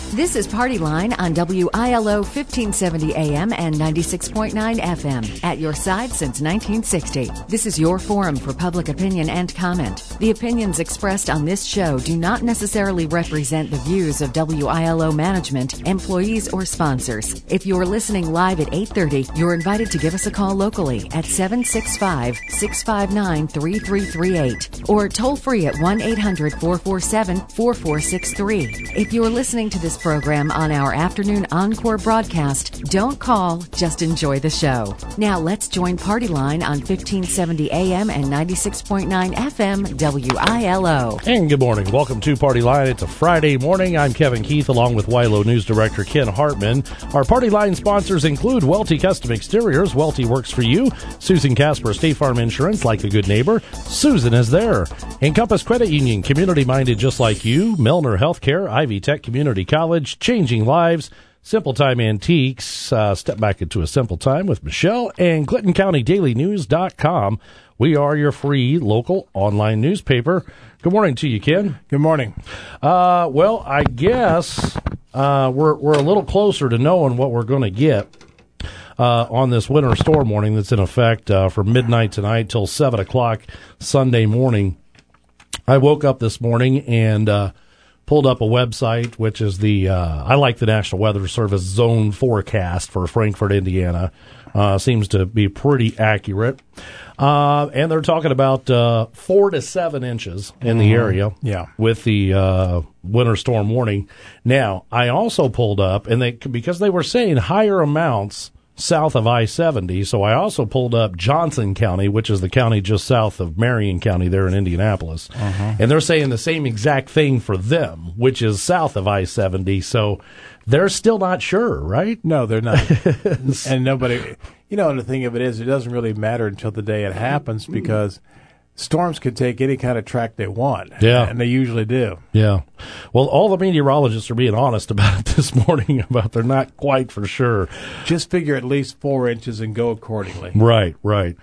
This is Party Line on WILO 1570 AM and 96.9 FM. At your side since 1960. This is your forum for public opinion and comment. The opinions expressed on this show do not necessarily represent the views of WILO management, employees, or sponsors. If you're listening live at 8:30, you're invited to give us a call locally at 765-659-3338 or toll free at 1-800-447-4463. If you're listening to this program on our afternoon encore broadcast, don't call, just enjoy the show. Now let's join Party Line on 1570 AM and 96.9 FM WILO. And good morning. Welcome to Party Line. It's a Friday morning. I'm Kevin Keith along with WILO News Director Ken Hartman. Our Party Line sponsors include Welty Custom Exteriors. Welty works for you. Susan Casper, State Farm Insurance, like a good neighbor. Susan is there. Encompass Credit Union, community-minded just like you. Milner Healthcare, Ivy Tech Community College, changing lives. Simple Time Antiques, step back into a simple time with Michelle, and ClintonCountyDailyNews.com. We are your free local online newspaper. Good morning to you, Ken. Good morning. Well, I guess we're a little closer to knowing what we're going to get on this winter storm warning that's in effect from midnight tonight till 7 o'clock Sunday morning. I woke up this morning and pulled up a website, which is I like the National Weather Service zone forecast for Frankfort, Indiana. Seems to be pretty accurate. And they're talking about 4 to 7 inches in the area with the winter storm warning. Now, I also pulled up, and because they were saying higher amounts south of I-70, so I also pulled up Johnson County, which is the county just south of Marion County there in Indianapolis. And they're saying the same exact thing for them, which is south of I-70, so they're still not sure, right? No, they're not. And nobody, and the thing of it is, it doesn't really matter until the day it happens because storms can take any kind of track they want. Yeah. And they usually do. Yeah. Well, all the meteorologists are being honest about it this morning, about they're not quite for sure. Just figure at least 4 inches and go accordingly. Right.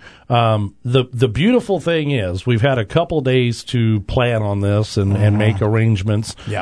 The beautiful thing is we've had a couple days to plan on this and make arrangements. Yeah.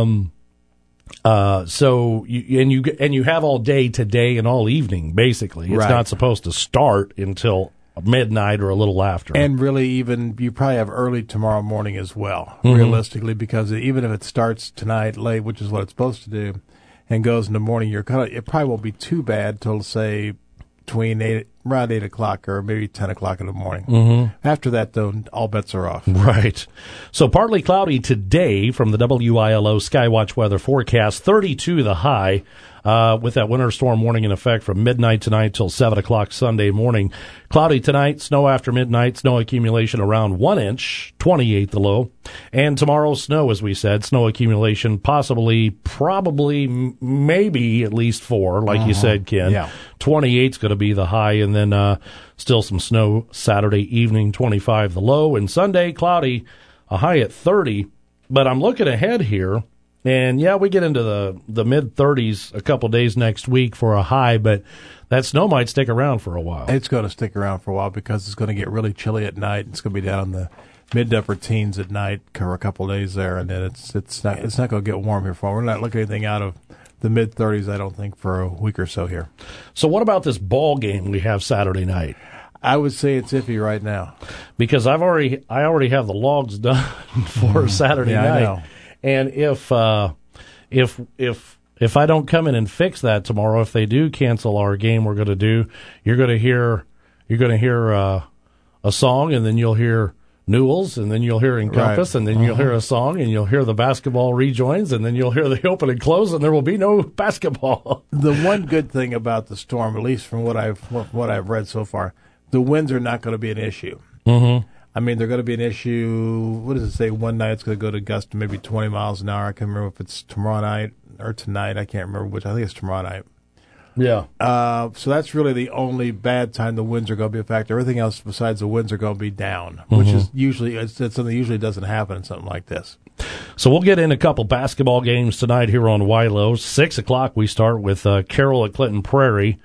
So you have all day today and all evening, basically. It's not supposed to start until midnight or a little after. And really, even you probably have early tomorrow morning as well, realistically, because even if it starts tonight late, which is what it's supposed to do, and goes in the morning, it probably won't be too bad till, say, around 8 o'clock or maybe 10 o'clock in the morning. After that, though, all bets are off. Right. So partly cloudy today from the WILO Skywatch weather forecast, 32 the high. With that winter storm warning in effect from midnight tonight till 7 o'clock Sunday morning. Cloudy tonight, snow after midnight, snow accumulation around 1 inch, 28 the low. And tomorrow, snow, as we said, snow accumulation probably, maybe at least 4, like you said, Ken. Yeah. 28's going to be the high, and then still some snow Saturday evening, 25 the low. And Sunday, cloudy, a high at 30. But I'm looking ahead here. And, we get into the mid-30s a couple days next week for a high, but that snow might stick around for a while. It's going to stick around for a while because it's going to get really chilly at night. It's going to be down in the mid to upper teens at night for a couple days there, and then it's not going to get warm here for. We're not looking at anything out of the mid-30s, I don't think, for a week or so here. So what about this ball game we have Saturday night? I would say it's iffy right now because I already have the logs done for Saturday night. I know. And if I don't come in and fix that tomorrow, if they do cancel our game we're going to do, you're going to hear a song, and then you'll hear Newell's, and then you'll hear Encompass, and then you'll hear a song, and you'll hear the basketball rejoins, and then you'll hear the open and close, and there will be no basketball. The one good thing about the storm, at least from what I've read so far, the winds are not going to be an issue. I mean, they're going to be an issue. What does it say? One night it's going to go to gust to maybe 20 miles an hour. I can't remember if it's tomorrow night or tonight. I can't remember which. I think it's tomorrow night. Yeah. So that's really the only bad time the winds are going to be a factor. Everything else besides the winds are going to be down, which is usually it's something that usually doesn't happen in something like this. So we'll get in a couple basketball games tonight here on WILO. 6 o'clock we start with Carroll at Clinton Prairie.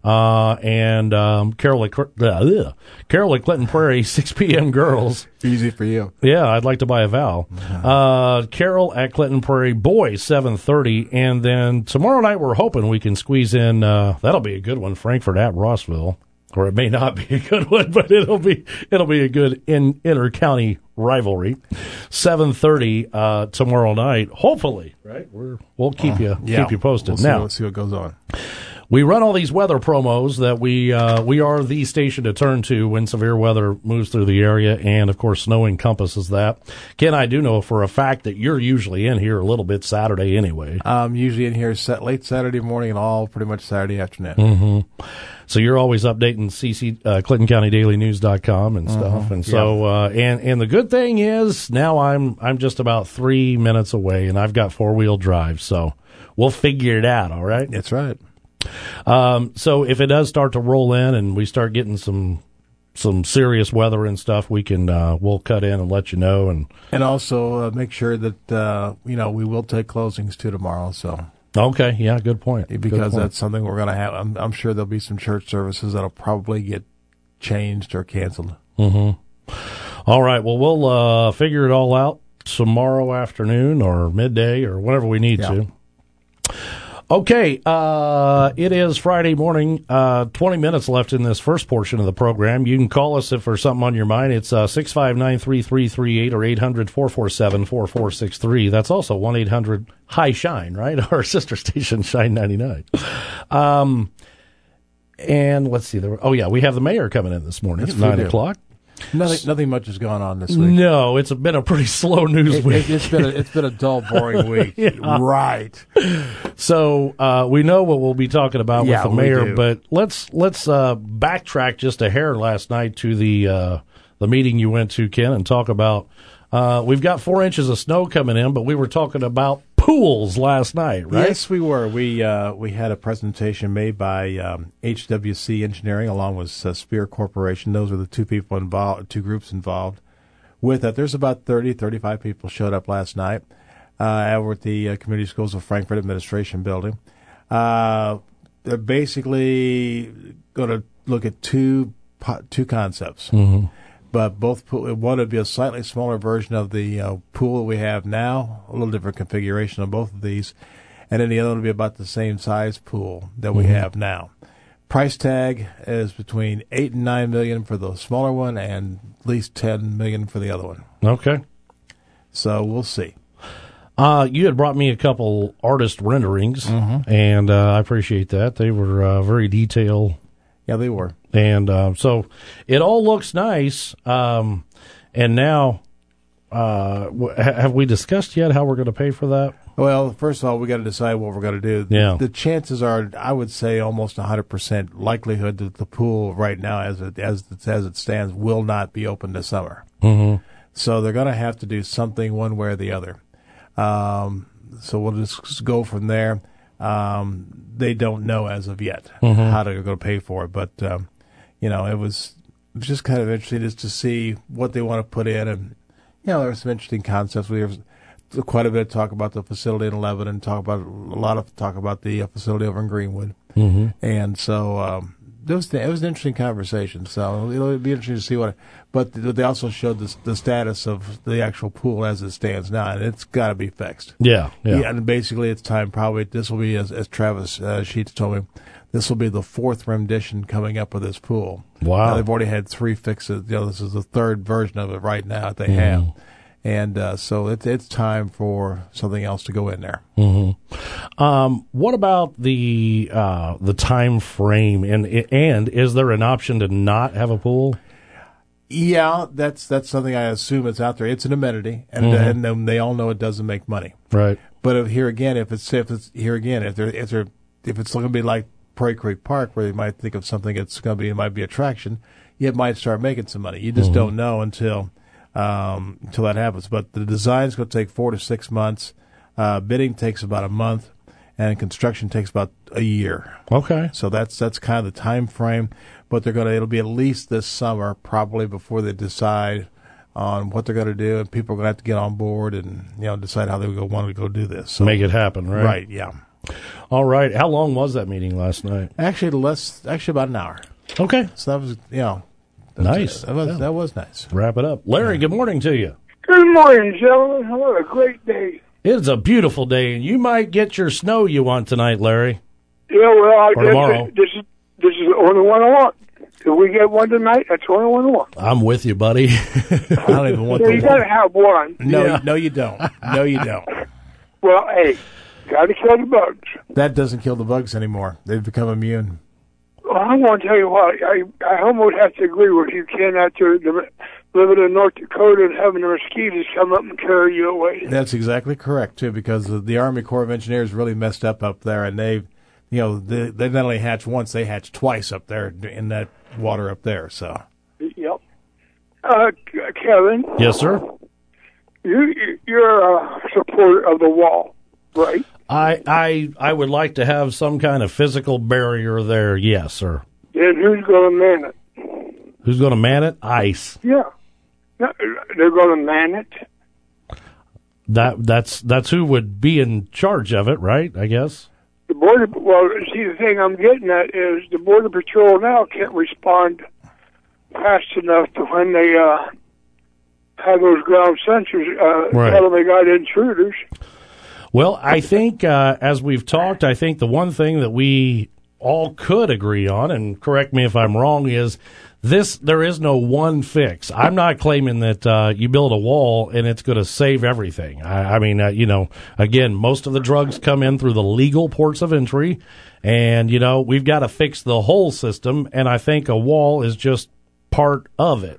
and Carol at Clinton Prairie, 6 p.m. girls. Easy for you. Yeah, I'd like to buy a vowel. Carol at Clinton Prairie, boys, 7:30. And then tomorrow night we're hoping we can squeeze in, that'll be a good one, Frankfort at Rossville. Or it may not be a good one, but it'll be a good inter-county rivalry. 7:30 tomorrow night. Hopefully, right? We'll keep you posted. We'll see what goes on. We run all these weather promos that we are the station to turn to when severe weather moves through the area, and of course snow encompasses that. Ken, I do know for a fact that you're usually in here a little bit Saturday anyway. I'm usually in here late Saturday morning and all pretty much Saturday afternoon. Mm-hmm. So you're always updating ClintonCountyDailyNews.com and stuff, and so and the good thing is now I'm just about 3 minutes away, and I've got 4-wheel drive, so we'll figure it out. All right, that's right. So if it does start to roll in and we start getting some serious weather and stuff, we can we'll cut in and let you know, and also make sure that we will take closings too tomorrow. So. Okay, yeah, good point. Because that's something we're going to have. I'm sure there'll be some church services that'll probably get changed or canceled. Mm-hmm. All right, well, we'll figure it all out tomorrow afternoon or midday or whenever we need to. Okay, it is Friday morning, 20 minutes left in this first portion of the program. You can call us if there's something on your mind. It's 659-3338 or 800-447-4463. That's also 1-800-HIGH-SHINE, right? Our sister station, Shine 99. And let's see. We have the mayor coming in this morning at 9 o'clock. Nothing much has gone on this week. No, it's been a pretty slow news week. It's been a dull, boring week. Yeah. Right. So we know what we'll be talking about with the mayor, but let's backtrack just a hair last night to the meeting you went to, Ken, and talk about we've got 4 inches of snow coming in, but we were talking about pools last night, right? Yes, we were. We had a presentation made by HWC Engineering along with Spear Corporation. Those were the two groups involved with that. There's about 35 people showed up last night over at the Community Schools of Frankfort Administration Building. They're basically going to look at two concepts. Mm-hmm. But one would be a slightly smaller version of the pool that we have now, a little different configuration of both of these, and then the other would be about the same size pool that we have now. Price tag is between $8 and $9 million for the smaller one, and at least $10 million for the other one. Okay. So we'll see. You had brought me a couple artist renderings, and I appreciate that. They were very detailed. Yeah, they were. And so it all looks nice. And now, have we discussed yet how we're going to pay for that? Well, first of all, we got to decide what we're going to do. Yeah. The chances are, I would say, almost 100% likelihood that the pool right now, as it stands, will not be open this summer. Mm-hmm. So they're going to have to do something one way or the other. So we'll just go from there. They don't know as of yet how they're going to pay for it, but it was just kind of interesting just to see what they want to put in, and there were some interesting concepts. We have quite a bit of talk about the facility in Lebanon, talk about the facility over in Greenwood, and so it was an interesting conversation. So it'll be interesting to see but they also showed the status of the actual pool as it stands now, and it's got to be fixed. Yeah, and basically it's time. Probably this will be, as Travis Sheets told me, this will be the 4th rendition coming up with this pool. Wow, now, they've already had 3 fixes. This is the 3rd version of it right now that they have. And so it's time for something else to go in there. Mm-hmm. What about the time frame? And is there an option to not have a pool? Yeah, that's something I assume it's out there. It's an amenity, and they all know it doesn't make money. Right. But if it's going to be like Prairie Creek Park, where you might think of something it might be attraction, it might start making some money. You just don't know until that happens. But the design's going to take 4 to 6 months. Bidding takes about a month, and construction takes about a year. Okay. So that's kind of the time frame. But it'll be at least this summer, probably, before they decide on what they're going to do, and people are going to have to get on board and decide how they want to go do this. So, make it happen, right? Right. Yeah. All right. How long was that meeting last night? Actually, about an hour. Okay. So that was, Nice. That was nice. Wrap it up. Larry, good morning to you. Good morning, gentlemen. What a great day. It's a beautiful day, and you might get your snow you want tonight, Larry. Yeah, well, I Or guess tomorrow. this is the only one I want. If we get one tonight, that's the only one I want. I'm with you, buddy. I don't even want So you got to have one. No, you don't. No, you don't. Well, hey, got to kill the bugs. That doesn't kill the bugs anymore. They've become immune. Well, I'm going to tell you what. I almost have to agree with you, Ken, after living in North Dakota and having the mosquitoes come up and carry you away. That's exactly correct, too, because the Army Corps of Engineers really messed up there, and they not only hatch once, they hatch twice up there in that water up there. So. Yep. Kevin. Yes, sir. You're a supporter of the wall, right? I would like to have some kind of physical barrier there. Yes, sir. And who's going to man it? Who's going to man it? ICE. Yeah. No, they're going to man it. That's who would be in charge of it, right? I guess. The border. Well, see, the thing I'm getting at is the Border Patrol now can't respond fast enough to when they have those ground sensors Right. tell them they got intruders. Well, I think as we've talked, I think the one thing that we all could agree on, and correct me if I'm wrong, is there is no one fix. I'm not claiming that you build a wall and it's going to save everything. I mean, again, most of the drugs come in through the legal ports of entry, and, we've got to fix the whole system, and I think a wall is just part of it,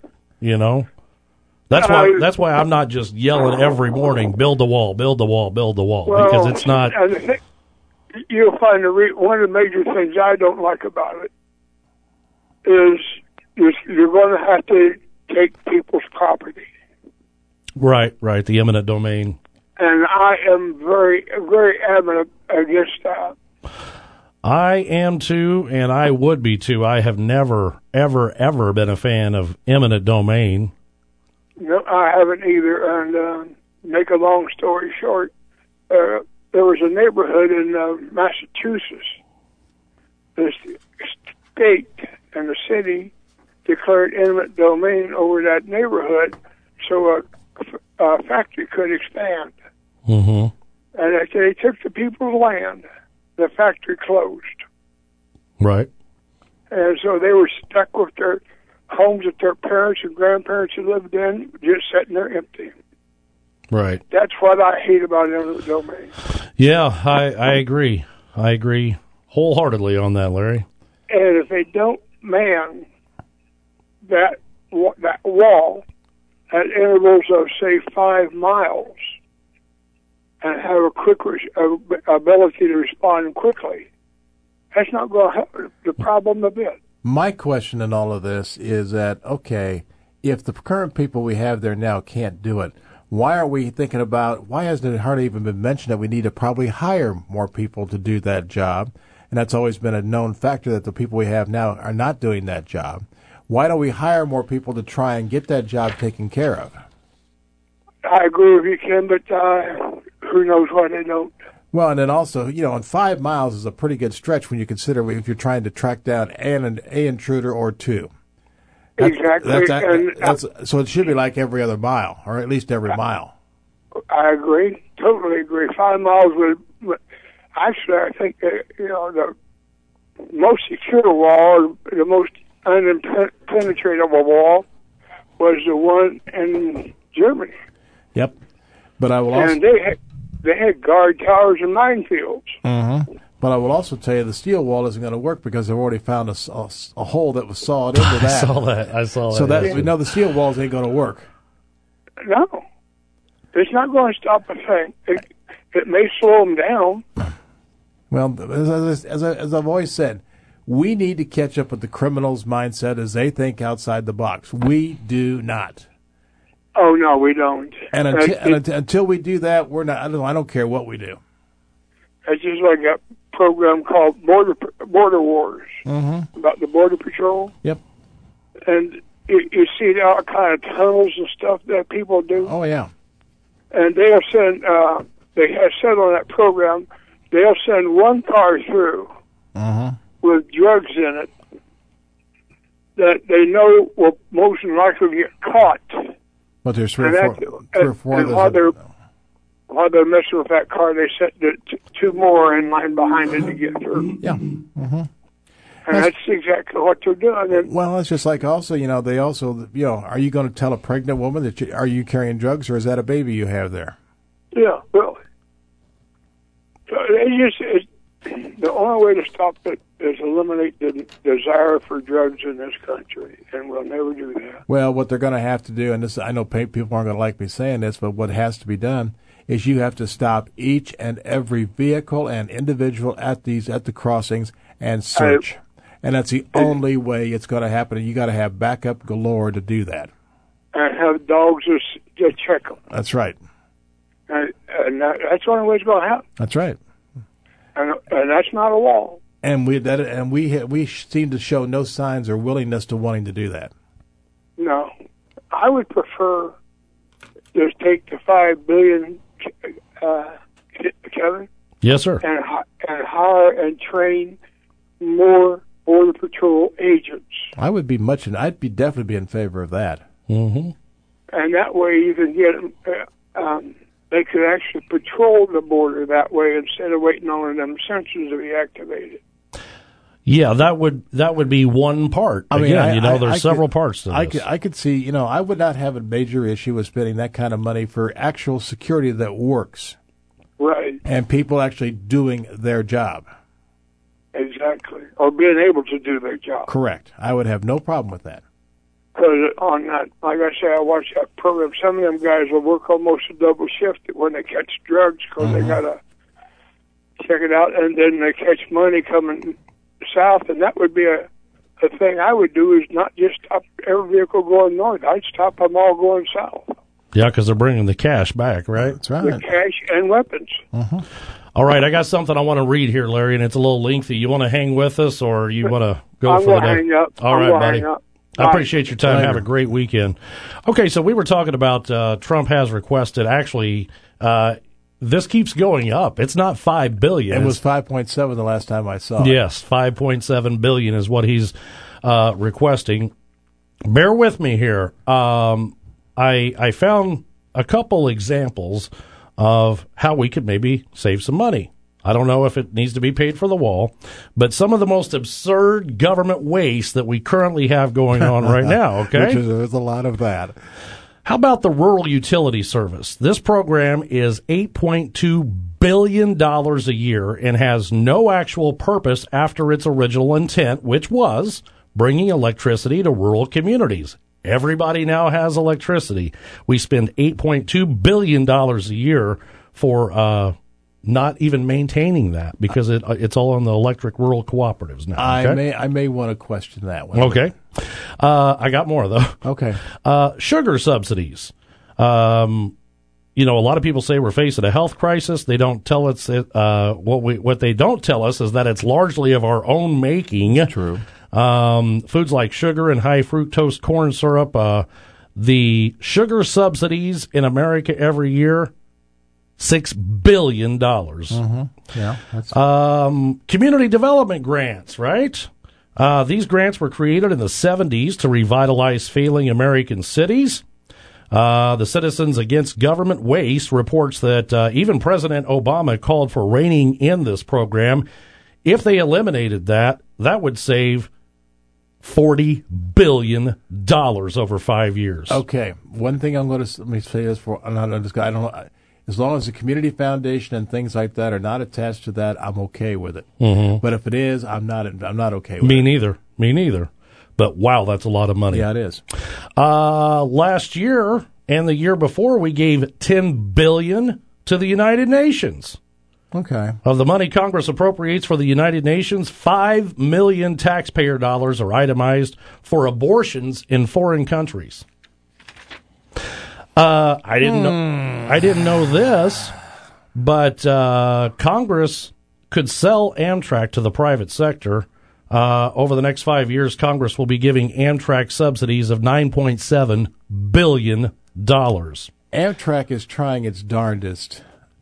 That's why I'm not just yelling every morning, build the wall, build the wall, build the wall, because it's not. You'll find one of the major things I don't like about it is you're going to have to take people's property. Right, the eminent domain. And I am very, very adamant against that. I am too, and I would be too. I have never, ever, ever been a fan of eminent domain. No, I haven't either. And make a long story short, there was a neighborhood in Massachusetts. The state and the city declared eminent domain over that neighborhood so a factory could expand. Mm-hmm. And they took the people's land. The factory closed. Right. And so they were stuck with their homes that their parents and grandparents had lived in, just sitting there empty. Right. That's what I hate about eminent domain. Yeah, I agree. I agree wholeheartedly on that, Larry. And if they don't man that wall at intervals of, say, 5 miles and have a quick ability to respond quickly, that's not going to help the problem a bit. My question in all of this is that, okay, if the current people we have there now can't do it, why hasn't it hardly even been mentioned that we need to probably hire more people to do that job? And that's always been a known factor that the people we have now are not doing that job. Why don't we hire more people to try and get that job taken care of? I agree with you, Ken, but who knows why they don't. Well, and then also, and 5 miles is a pretty good stretch when you consider if you're trying to track down an intruder or two. Exactly. So it should be like every other mile, or at least every mile. I agree. Totally agree. 5 miles would... Actually, I think the most secure wall, the most unpenetratable wall, was the one in Germany. Yep. But I will also... And they had guard towers and minefields. Mm-hmm. But I will also tell you the steel wall isn't going to work because they've already found a hole that was sawed into that. I saw that. So we know the steel walls ain't going to work. No. It's not going to stop a thing. It may slow them down. Well, as I've always said, we need to catch up with the criminals' mindset as they think outside the box. We do not. Oh, no, we don't. And until we do that, we're not. I don't care what we do. It's just like a program called Border Wars about the Border Patrol. Yep. And you see all kind of tunnels and stuff that people do. Oh, yeah. And they have said on that program, they'll send one car through with drugs in it that they know will most likely get caught. But there's three or four and while they're messing with that car, they set two more in line behind it to get through. Yeah. Mm-hmm. And that's exactly what they're doing. And well, it's just like also, they also, are you going to tell a pregnant woman that are you carrying drugs, or is that a baby you have there? Yeah, really. So the only way to stop it is eliminate the desire for drugs in this country, and we'll never do that. Well, what they're going to have to do, and this, I know people aren't going to like me saying this, but what has to be done is you have to stop each and every vehicle and individual at the crossings and search. And that's the only way it's going to happen. And you got to have backup galore to do that. And have dogs just check them. That's right. And that's the only way it's going to happen. That's right. And that's not a law. And we seem to show no signs or willingness to wanting to do that. No, I would prefer just take the $5 billion, Kevin. Yes, sir. And hire and train more Border Patrol agents. I'd definitely be in favor of that. Mm-hmm. And that way you can get them. They could actually patrol the border that way instead of waiting on them sensors to be activated. Yeah, that would be one part. I mean, there's several parts to this. I could see, I would not have a major issue with spending that kind of money for actual security that works. Right. And people actually doing their job. Exactly. Or being able to do their job. Correct. I would have no problem with that. Because on that, like I say, I watch that program. Some of them guys will work almost a double shift when they catch drugs because they got to check it out. And then they catch money coming south. And that would be a thing I would do is not just stop every vehicle going north. I'd stop them all going south. Yeah, because they're bringing the cash back, right? That's right. The cash and weapons. Mm-hmm. All right, I got something I want to read here, Larry, and it's a little lengthy. You want to hang with us, or you want to go for the day? Hang up. All right, buddy. Hang up. I appreciate your time. Have a great weekend. Okay, so we were talking about Trump has requested, actually, this keeps going up. It's not $5 billion. It was 5.7 the last time I saw it. Yes, $5.7 billion is what he's requesting. Bear with me here. I found a couple examples of how we could maybe save some money. I don't know if it needs to be paid for the wall, but some of the most absurd government waste that we currently have going on right now, okay? There's a lot of that. How about the Rural Utility Service? This program is $8.2 billion a year and has no actual purpose after its original intent, which was bringing electricity to rural communities. Everybody now has electricity. We spend $8.2 billion a year for not even maintaining that because it's all on the electric rural cooperatives now. Okay? I may want to question that one. Okay. I got more, though. Okay. Sugar subsidies. A lot of people say we're facing a health crisis. They don't tell us what they don't tell us is that it's largely of our own making. True. Foods like sugar and high fructose corn syrup. The sugar subsidies in America every year, $6 billion. Mm-hmm. Yeah. Community development grants, right? These grants were created in the 70s to revitalize failing American cities. The Citizens Against Government Waste reports that even President Obama called for reining in this program. If they eliminated that, that would save $40 billion over 5 years. Okay. One thing let me say this I don't know. As long as the community foundation and things like that are not attached to that, I'm okay with it. Mm-hmm. But if it is, I'm not okay with it. Me neither. But wow, that's a lot of money. Yeah, it is. Last year and the year before, we gave $10 billion to the United Nations. Okay. Of the money Congress appropriates for the United Nations, 5 million taxpayer dollars are itemized for abortions in foreign countries. I didn't know this, but Congress could sell Amtrak to the private sector. Over the next 5 years, Congress will be giving Amtrak subsidies of $9.7 billion. Amtrak is trying its darndest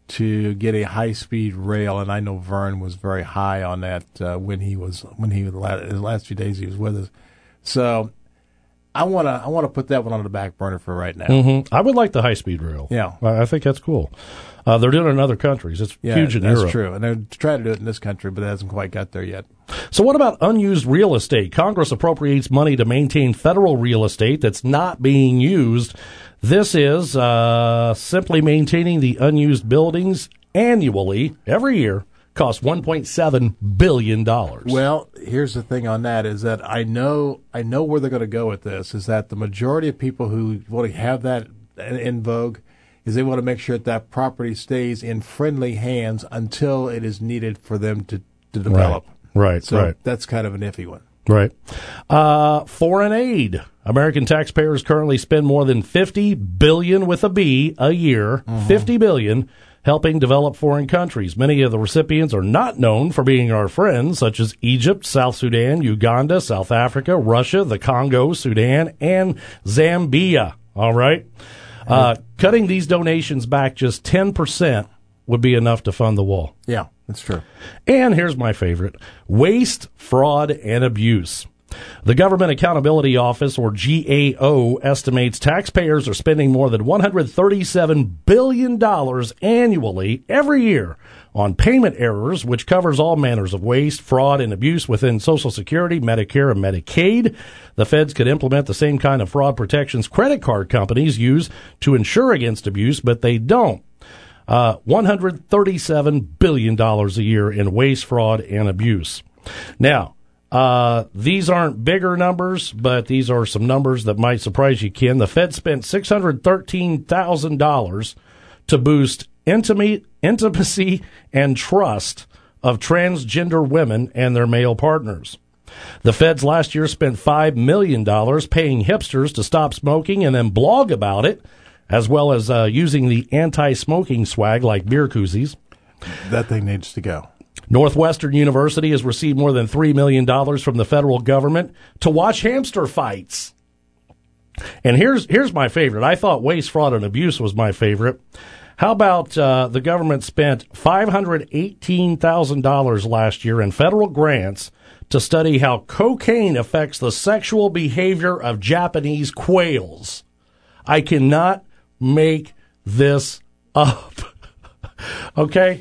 to get a high-speed rail, and I know Vern was very high on that when he his last few days he was with us. So I want to put that one on the back burner for right now. Mm-hmm. I would like the high-speed rail. Yeah, I think that's cool. They're doing it in other countries. It's huge in Europe. That's true, and they're trying to do it in this country, but it hasn't quite got there yet. So what about unused real estate? Congress appropriates money to maintain federal real estate that's not being used. This is simply maintaining the unused buildings annually, every year, costs $1.7 billion. Well, here's the thing on that is that I know where they're going to go with this, is that the majority of people who want to have that in vogue is they want to make sure that property stays in friendly hands until it is needed for them to develop. Right. So that's kind of an iffy one. Right. Foreign aid. American taxpayers currently spend more than $50 billion with a B a year, $50 billion, helping develop foreign countries. Many of the recipients are not known for being our friends, such as Egypt, South Sudan, Uganda, South Africa, Russia, the Congo, Sudan, and Zambia. All right. Cutting these donations back just 10% would be enough to fund the wall. Yeah, that's true. And here's my favorite: waste, fraud, and abuse. The Government Accountability Office, or GAO, estimates taxpayers are spending more than $137 billion annually every year on payment errors, which covers all manners of waste, fraud, and abuse within Social Security, Medicare, and Medicaid. The feds could implement the same kind of fraud protections credit card companies use to insure against abuse, but they don't. $137 billion a year in waste, fraud, and abuse. Now, these aren't bigger numbers, but these are some numbers that might surprise you, Ken. The Fed spent $613,000 to boost intimacy and trust of transgender women and their male partners. The feds last year spent $5 million paying hipsters to stop smoking and then blog about it, as well as using the anti-smoking swag like beer koozies. That thing needs to go. Northwestern University has received more than $3 million from the federal government to watch hamster fights. And here's my favorite. I thought waste, fraud, and abuse was my favorite. How about the government spent $518,000 last year in federal grants to study how cocaine affects the sexual behavior of Japanese quails. I cannot make this up. Okay?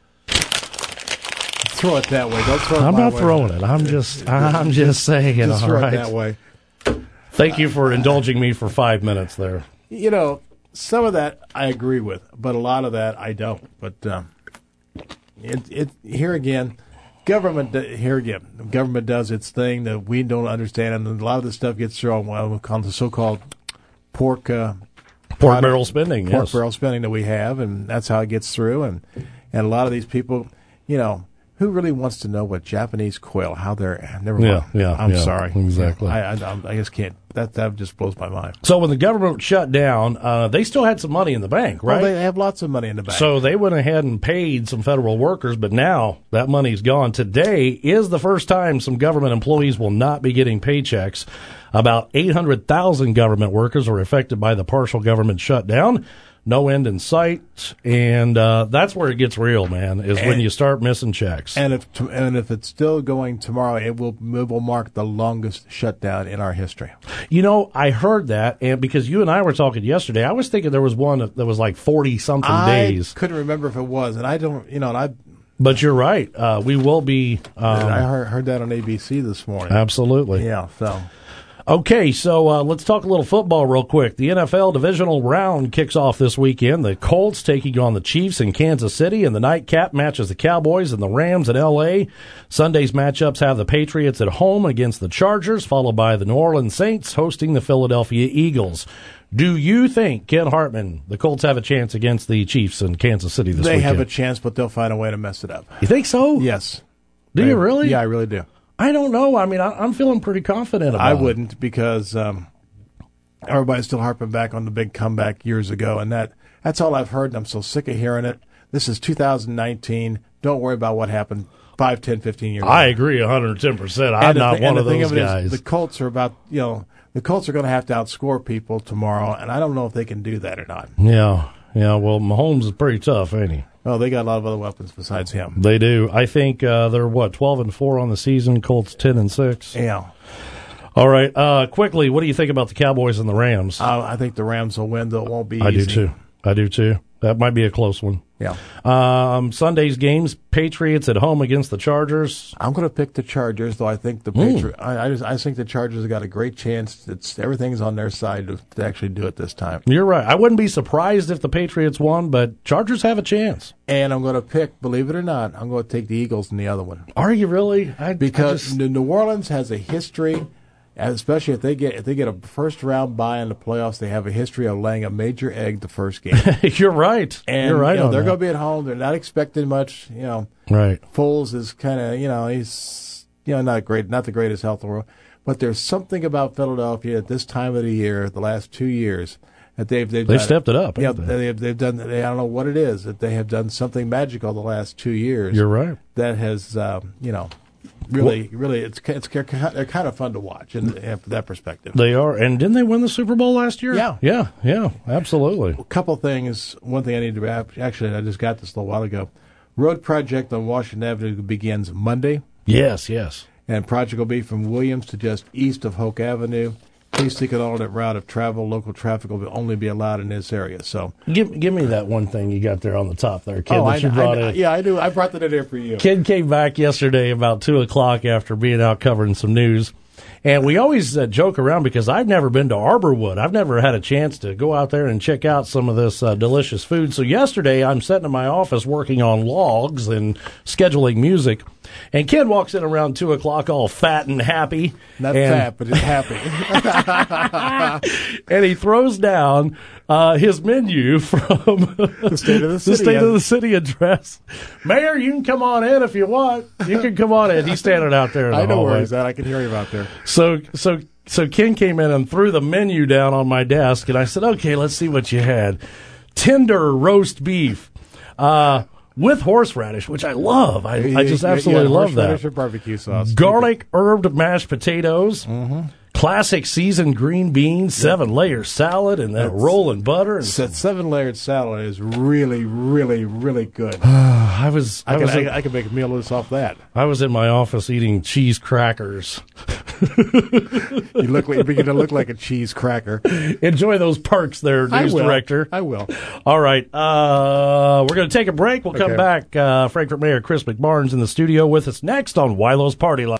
Throw it that way. Don't throw it I'm my not way. throwing it. I'm just saying it. Just all throw right. it that way. Thank you for indulging me for 5 minutes there. You know, some of that I agree with, but a lot of that I don't. But here again, government does its thing that we don't understand, and a lot of this stuff gets thrown on the so-called pork barrel spending. Pork barrel spending that we have, and that's how it gets through. And a lot of these people, you know, who really wants to know what Japanese quail, how they're, never mind. I'm sorry. Exactly. I just can't, that just blows my mind. So when the government shut down, they still had some money in the bank, right? Well, they have lots of money in the bank. So they went ahead and paid some federal workers, but now that money's gone. Today is the first time some government employees will not be getting paychecks. About 800,000 government workers are affected by the partial government shutdown. No end in sight, and that's where it gets real, man, is when you start missing checks. And if it's still going tomorrow, it will mark the longest shutdown in our history. You know, I heard that, and because you and I were talking yesterday, I was thinking there was one that was like 40-something days. I couldn't remember if it was, and I don't, But you're right. We will be. I heard that on ABC this morning. Absolutely. Yeah, so. Okay, so let's talk a little football real quick. The NFL divisional round kicks off this weekend. The Colts taking on the Chiefs in Kansas City, and the nightcap matches the Cowboys and the Rams in L.A. Sunday's matchups have the Patriots at home against the Chargers, followed by the New Orleans Saints hosting the Philadelphia Eagles. Do you think, Ken Hartman, the Colts have a chance against the Chiefs in Kansas City this weekend? They have a chance, but they'll find a way to mess it up. You think so? Yes. Do you really? Yeah, I really do. I don't know. I mean, I'm feeling pretty confident about it. I wouldn't, because everybody's still harping back on the big comeback years ago, and that's all I've heard, and I'm so sick of hearing it. This is 2019. Don't worry about what happened 5, 10, 15 years ago. I agree 110%. I'm not one of those guys. The Colts are about, the Colts are going to have to outscore people tomorrow, and I don't know if they can do that or not. Yeah. Well, Mahomes is pretty tough, ain't he? Oh, they got a lot of other weapons besides him. They do. I think they're 12-4 on the season. Colts 10-6. Yeah. All right. Quickly, what do you think about the Cowboys and the Rams? I think the Rams will win, though it won't be easy. I do too. That might be a close one. Yeah. Sunday's games: Patriots at home against the Chargers. I'm going to pick the Chargers, though I think the Patriots. I think the Chargers have got a great chance. Everything's on their side to actually do it this time. You're right. I wouldn't be surprised if the Patriots won, but Chargers have a chance. And I'm going to pick, believe it or not, I'm going to take the Eagles in the other one. Are you really? Because New Orleans has a history. Especially if they get a first round bye in the playoffs, they have a history of laying a major egg the first game. You're right. And you're right. They're going to be at home. They're not expecting much. Right. Foles is kind of he's not the greatest health in the world, but there's something about Philadelphia at this time of the year, the last 2 years, that they've stepped it up. Yeah, they've done. I don't know what it is that they have done something magical the last 2 years. You're right. That has Really, it's kind of fun to watch from that perspective. They are, and didn't they win the Super Bowl last year? Yeah, absolutely. A couple things. One thing I need to actually, I just got this a little while ago. Road project on Washington Avenue begins Monday. Yes. And project will be from Williams to just east of Hoke Avenue. Please seek an alternate route of travel. Local traffic will only be allowed in this area. So, give me that one thing you got there on the top there, kid. You brought in. Yeah, I do. I brought that in here for you. Kid came back yesterday about 2:00 after being out covering some news, and we always joke around because I've never been to Arborwood. I've never had a chance to go out there and check out some of this delicious food. So yesterday, I'm sitting in my office working on logs and scheduling music. And Ken walks in around 2:00 all fat and happy. Not fat, but happy. And he throws down his menu from the State of the City. The State of the City address. Mayor, you can come on in if you want. You can come on in. He's standing out there in the hallway. I know where he's at. I can hear him out there. So Ken came in and threw the menu down on my desk, and I said, okay, let's see what you had. Tender roast beef. With horseradish, which I love. I just absolutely love that. Horseradish or barbecue sauce. Garlic herbed mashed potatoes. Mm-hmm. Classic seasoned green beans, 7-layer salad, and that rolling butter. And that 7-layered salad is really, really, really good. I can make a meal of this off that. I was in my office eating cheese crackers. You're beginning to look like a cheese cracker. Enjoy those perks there, news director. I will. All right. We're going to take a break. We'll come back. Frankfort Mayor Chris McBarnes in the studio with us next on Weilo's Party Line.